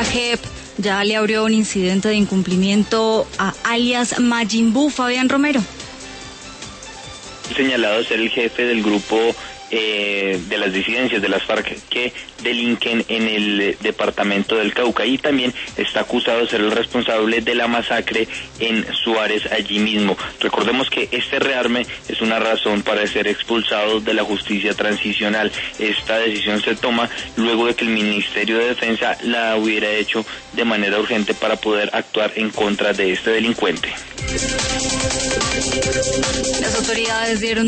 La JEP ya le abrió un incidente de incumplimiento a alias Majin Buu, Fabián Romero. Señalado de ser el jefe del grupo de las disidencias de las FARC que delinquen en el departamento del Cauca, y también está acusado de ser el responsable de la masacre en Suárez allí mismo. Recordemos que este rearme es una razón para ser expulsado de la justicia transicional. Esta decisión se toma luego de que el Ministerio de Defensa la hubiera hecho de manera urgente para poder actuar en contra de este delincuente. Las autoridades dieron